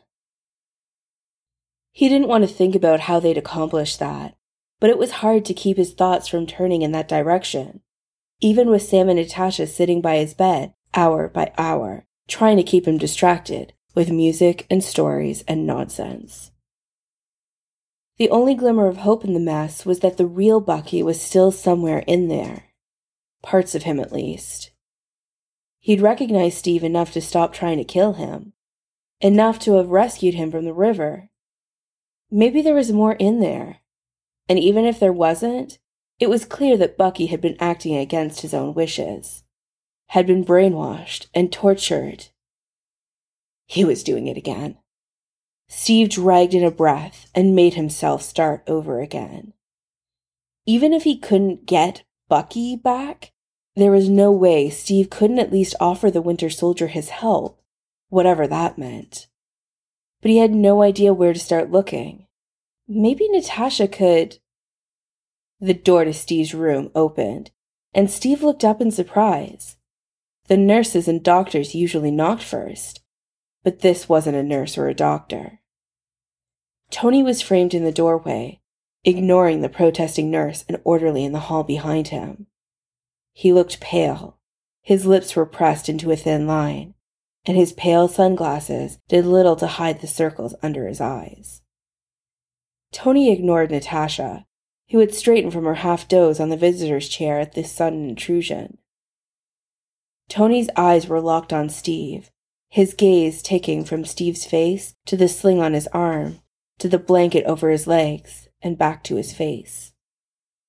He didn't want to think about how they'd accomplished that, but it was hard to keep his thoughts from turning in that direction, even with Sam and Natasha sitting by his bed, hour by hour, trying to keep him distracted with music and stories and nonsense. The only glimmer of hope in the mess was that the real Bucky was still somewhere in there. Parts of him, at least. He'd recognized Steve enough to stop trying to kill him, enough to have rescued him from the river. Maybe there was more in there, and even if there wasn't, it was clear that Bucky had been acting against his own wishes, had been brainwashed and tortured. He was doing it again. Steve dragged in a breath and made himself start over again. Even if he couldn't get Bucky back, there was no way Steve couldn't at least offer the Winter Soldier his help, whatever that meant. But he had no idea where to start looking. Maybe Natasha could... The door to Steve's room opened, and Steve looked up in surprise. The nurses and doctors usually knocked first, but this wasn't a nurse or a doctor. Tony was framed in the doorway, ignoring the protesting nurse and orderly in the hall behind him. He looked pale. His lips were pressed into a thin line, and his pale sunglasses did little to hide the circles under his eyes. Tony ignored Natasha, who had straightened from her half-doze on the visitor's chair at this sudden intrusion. Tony's eyes were locked on Steve, his gaze ticking from Steve's face to the sling on his arm, to the blanket over his legs, and back to his face.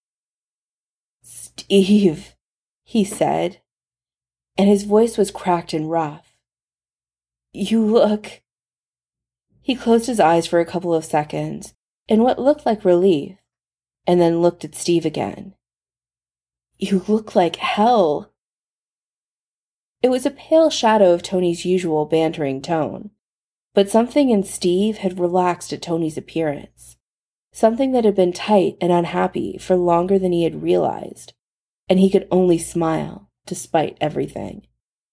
Steve, he said, and his voice was cracked and rough. You look... He closed his eyes for a couple of seconds, in what looked like relief, and then looked at Steve again. You look like hell. It was a pale shadow of Tony's usual bantering tone, but something in Steve had relaxed at Tony's appearance, something that had been tight and unhappy for longer than he had realized, and he could only smile, despite everything.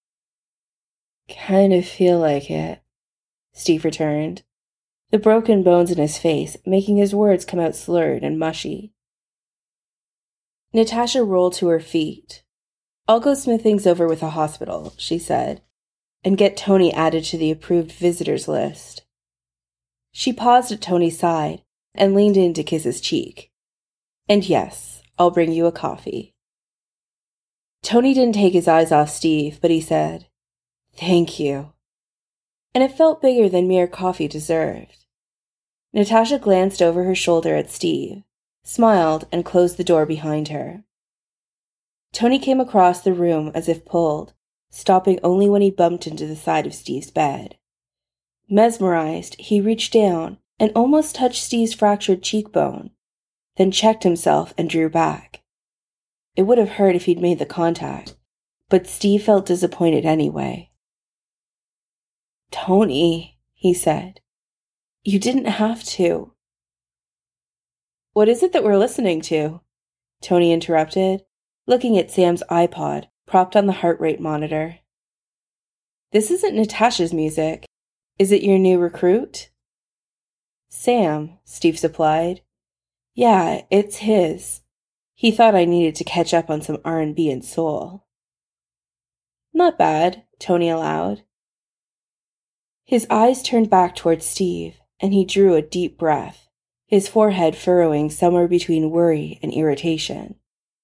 Kind of feel like it, Steve returned, the broken bones in his face making his words come out slurred and mushy. Natasha rolled to her feet. I'll go smooth things over with the hospital, she said, and get Tony added to the approved visitors list. She paused at Tony's side and leaned in to kiss his cheek. And yes, I'll bring you a coffee. Tony didn't take his eyes off Steve, but he said, Thank you. And it felt bigger than mere coffee deserved. Natasha glanced over her shoulder at Steve, smiled, and closed the door behind her. Tony came across the room as if pulled, stopping only when he bumped into the side of Steve's bed. Mesmerized, he reached down and almost touched Steve's fractured cheekbone, then checked himself and drew back. It would have hurt if he'd made the contact, but Steve felt disappointed anyway. Tony, he said, you didn't have to. What is it that we're listening to? Tony interrupted, looking at Sam's iPod propped on the heart rate monitor. This isn't Natasha's music. Is it your new recruit? Sam, Steve supplied. Yeah, it's his. He thought I needed to catch up on some R and B and soul. Not bad, Tony allowed. His eyes turned back towards Steve, and he drew a deep breath, his forehead furrowing somewhere between worry and irritation.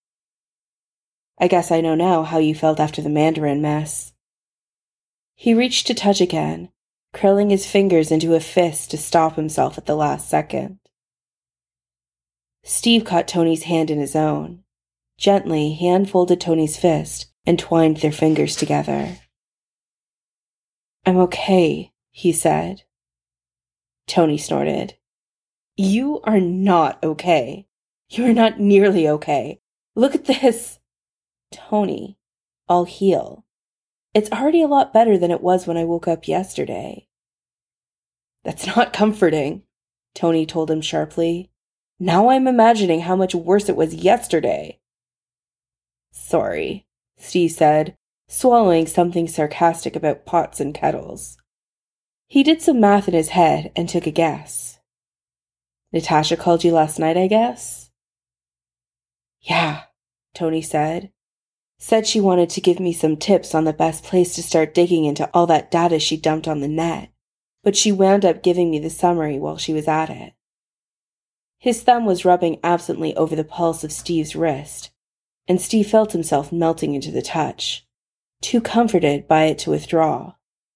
I guess I know now how you felt after the Mandarin mess. He reached to touch again, curling his fingers into a fist to stop himself at the last second. Steve caught Tony's hand in his own. Gently, he unfolded Tony's fist and twined their fingers together. I'm okay, he said. Tony snorted. You are not okay. You are not nearly okay. Look at this. Tony, I'll heal. It's already a lot better than it was when I woke up yesterday. That's not comforting, Tony told him sharply. Now I'm imagining how much worse it was yesterday. Sorry, Steve said, swallowing something sarcastic about pots and kettles. He did some math in his head and took a guess. Natasha called you last night, I guess? Yeah, Tony said. Said she wanted to give me some tips on the best place to start digging into all that data she dumped on the net, but she wound up giving me the summary while she was at it. His thumb was rubbing absently over the pulse of Steve's wrist, and Steve felt himself melting into the touch, too comforted by it to withdraw.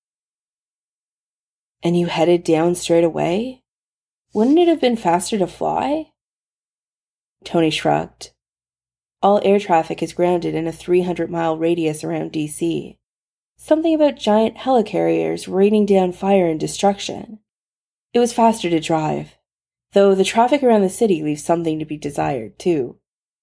And you headed down straight away? Wouldn't it have been faster to fly? Tony shrugged. All air traffic is grounded in a three hundred mile radius around D C. Something about giant helicarriers raining down fire and destruction. It was faster to drive, though the traffic around the city leaves something to be desired, too.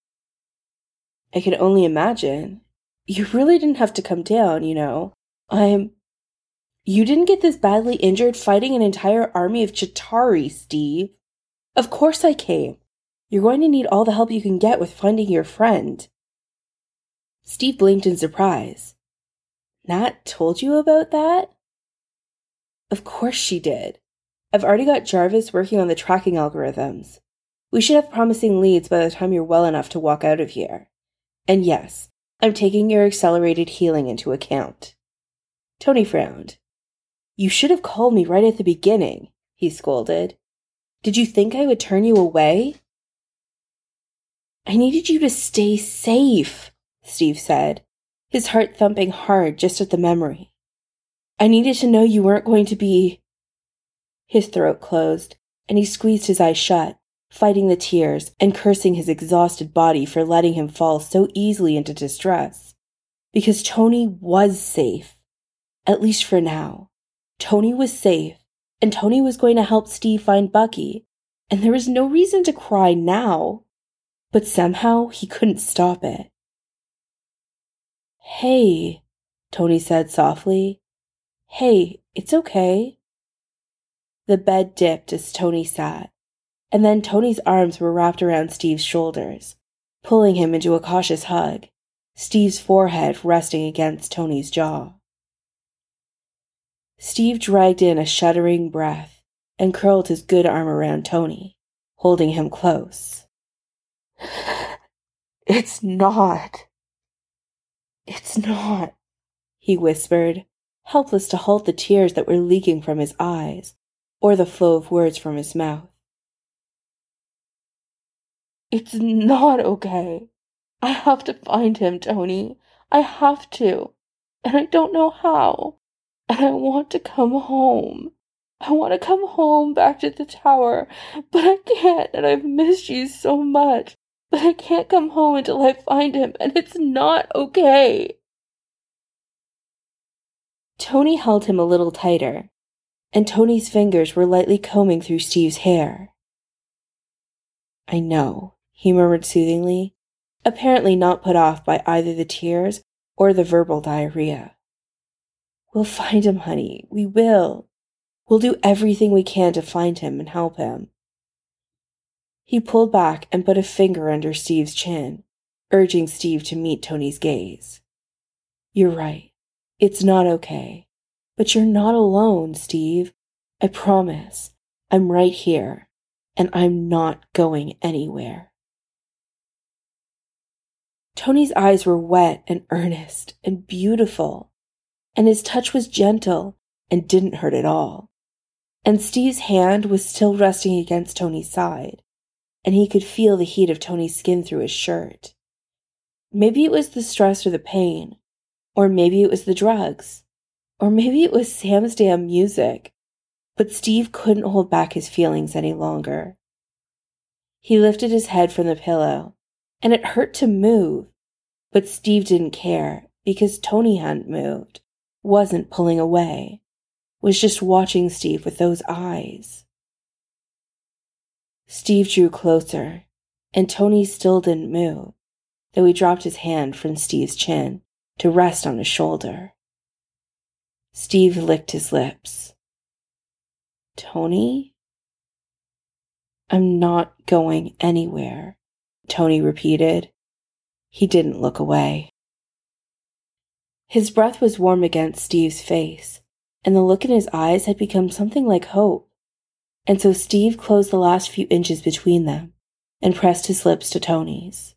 I can only imagine. You really didn't have to come down, you know. I'm... You didn't get this badly injured fighting an entire army of Chitauri, Steve. Of course I came. You're going to need all the help you can get with finding your friend. Steve blinked in surprise. Nat told you about that? Of course she did. I've already got Jarvis working on the tracking algorithms. We should have promising leads by the time you're well enough to walk out of here. And yes, I'm taking your accelerated healing into account. Tony frowned. You should have called me right at the beginning, he scolded. Did you think I would turn you away? I needed you to stay safe, Steve said, his heart thumping hard just at the memory. I needed to know you weren't going to be... His throat closed, and he squeezed his eyes shut, fighting the tears and cursing his exhausted body for letting him fall so easily into distress. Because Tony was safe. At least for now. Tony was safe, and Tony was going to help Steve find Bucky, and there was no reason to cry now. But somehow he couldn't stop it. "Hey," Tony said softly. "Hey, it's okay." The bed dipped as Tony sat, and then Tony's arms were wrapped around Steve's shoulders, pulling him into a cautious hug, Steve's forehead resting against Tony's jaw. Steve dragged in a shuddering breath and curled his good arm around Tony, holding him close. "It's not. It's not," he whispered, helpless to halt the tears that were leaking from his eyes, or the flow of words from his mouth. "It's not okay. I have to find him, Tony. I have to. And I don't know how. And I want to come home. I want to come home back to the tower, but I can't, and I've missed you so much. But I can't come home until I find him, and it's not okay." Tony held him a little tighter, and Tony's fingers were lightly combing through Steve's hair. "I know," he murmured soothingly, apparently not put off by either the tears or the verbal diarrhea. "We'll find him, honey. We will. We'll do everything we can to find him and help him." He pulled back and put a finger under Steve's chin, urging Steve to meet Tony's gaze. "You're right. It's not okay. But you're not alone, Steve. I promise. I'm right here, and I'm not going anywhere." Tony's eyes were wet and earnest and beautiful, and his touch was gentle and didn't hurt at all. And Steve's hand was still resting against Tony's side, and he could feel the heat of Tony's skin through his shirt. Maybe it was the stress or the pain, or maybe it was the drugs, or maybe it was Sam's damn music, but Steve couldn't hold back his feelings any longer. He lifted his head from the pillow, and it hurt to move, but Steve didn't care because Tony hadn't moved, wasn't pulling away, was just watching Steve with those eyes. Steve drew closer, and Tony still didn't move, though he dropped his hand from Steve's chin to rest on his shoulder. Steve licked his lips. "Tony?" "I'm not going anywhere," Tony repeated. He didn't look away. His breath was warm against Steve's face, and the look in his eyes had become something like hope. And so Steve closed the last few inches between them and pressed his lips to Tony's.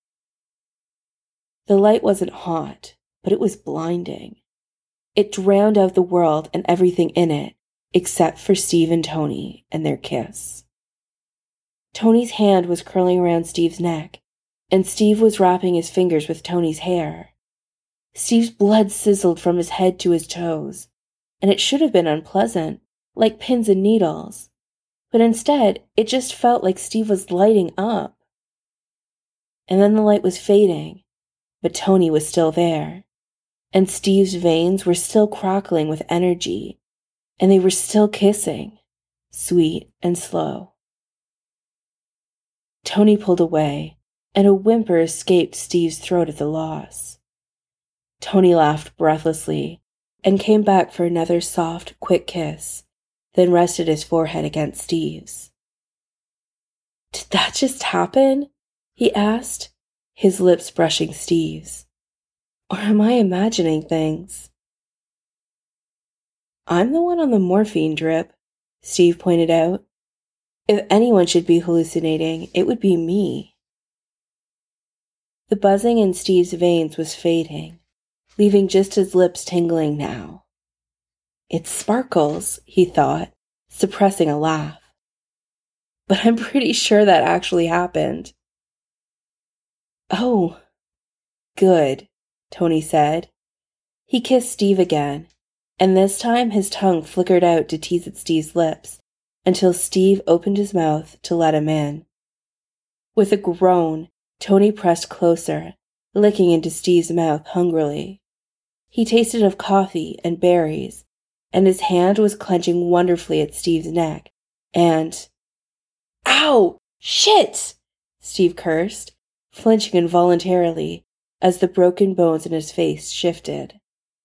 The light wasn't hot, but it was blinding. It drowned out the world and everything in it, except for Steve and Tony and their kiss. Tony's hand was curling around Steve's neck, and Steve was wrapping his fingers with Tony's hair. Steve's blood sizzled from his head to his toes, and it should have been unpleasant, like pins and needles. But instead, it just felt like Steve was lighting up. And then the light was fading, but Tony was still there, and Steve's veins were still crackling with energy, and they were still kissing, sweet and slow. Tony pulled away, and a whimper escaped Steve's throat at the loss. Tony laughed breathlessly and came back for another soft, quick kiss, then rested his forehead against Steve's. "Did that just happen?" he asked, his lips brushing Steve's. "Or am I imagining things?" "I'm the one on the morphine drip," Steve pointed out. "If anyone should be hallucinating, it would be me." The buzzing in Steve's veins was fading, leaving just his lips tingling now. "It's Sparkles," he thought, suppressing a laugh. "But I'm pretty sure that actually happened." "Oh, good," Tony said. He kissed Steve again, and this time his tongue flickered out to tease at Steve's lips until Steve opened his mouth to let him in. With a groan, Tony pressed closer, licking into Steve's mouth hungrily. He tasted of coffee and berries, and his hand was clenching wonderfully at Steve's neck, and... Ow! Shit! Steve cursed, flinching involuntarily as the broken bones in his face shifted.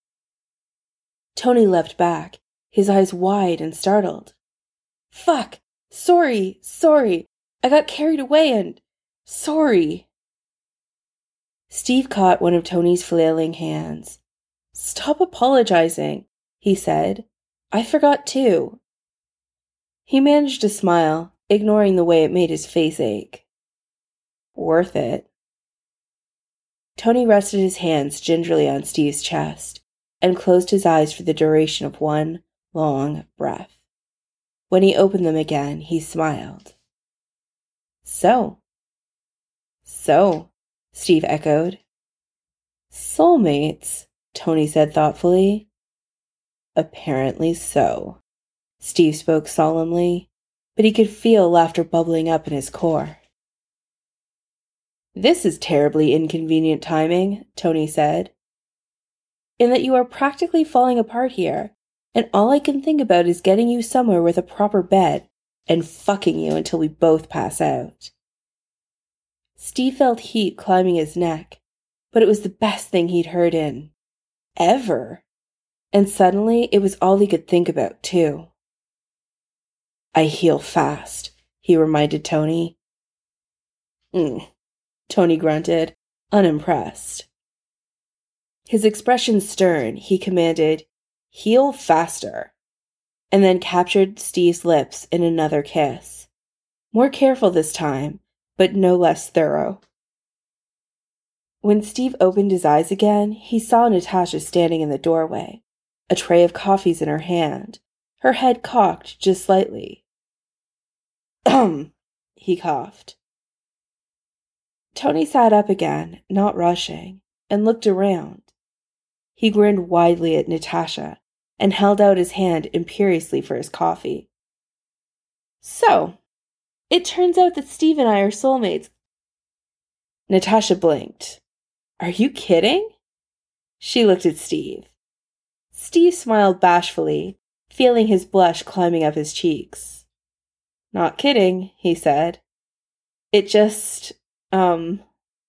Tony leapt back, his eyes wide and startled. Fuck! Sorry, sorry! I got carried away and... Sorry! Steve caught one of Tony's flailing hands. Stop apologizing, he said. I forgot too. He managed to smile, ignoring the way it made his face ache. Worth it. Tony rested his hands gingerly on Steve's chest and closed his eyes for the duration of one long breath. When he opened them again, he smiled. So. So, Steve echoed. Soulmates, Tony said thoughtfully. Apparently so. Steve spoke solemnly, but he could feel laughter bubbling up in his core. This is terribly inconvenient timing, Tony said, in that you are practically falling apart here, and all I can think about is getting you somewhere with a proper bed and fucking you until we both pass out. Steve felt heat climbing his neck, but it was the best thing he'd heard in ever. And suddenly it was all he could think about, too. I heal fast, he reminded Tony. Mm, Tony grunted, unimpressed. His expression stern, he commanded, heal faster, and then captured Steve's lips in another kiss. More careful this time, but no less thorough. When Steve opened his eyes again, he saw Natasha standing in the doorway, a tray of coffees in her hand, her head cocked just slightly. Ahem, he coughed. Tony sat up again, not rushing, and looked around. He grinned widely at Natasha and held out his hand imperiously for his coffee. So, it turns out that Steve and I are soulmates. Natasha blinked. Are you kidding? She looked at Steve. Steve smiled bashfully, feeling his blush climbing up his cheeks. Not kidding, he said. It just, um...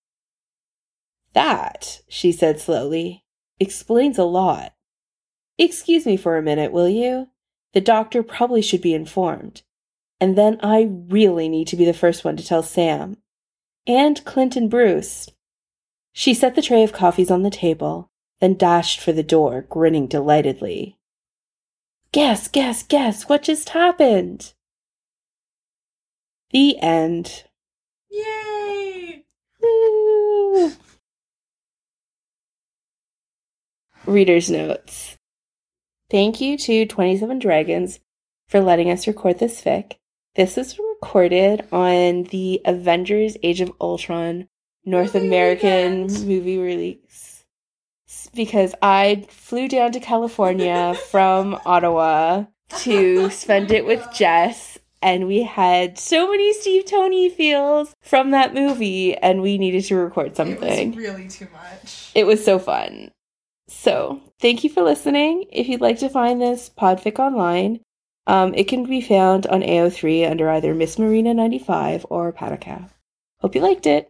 That, she said slowly, explains a lot. Excuse me for a minute, will you? The doctor probably should be informed. And then I really need to be the first one to tell Sam. And Clint and Bruce. She set the tray of coffees on the table, then dashed for the door, grinning delightedly. Guess, guess, guess, what just happened? The end. Yay! Woo! Reader's notes. Thank you to twenty-seven Dragons for letting us record this fic. This was recorded on the Avengers Age of Ultron North American movie release because I flew down to California from Ottawa to spend it with Jess, and we had so many Steve Tony feels from that movie, and we needed to record something. It was really too much. It was so fun. So, thank you for listening. If you'd like to find this podfic online, um, it can be found on A O three under either Miss Marina ninety-five or Pataca. Hope you liked it.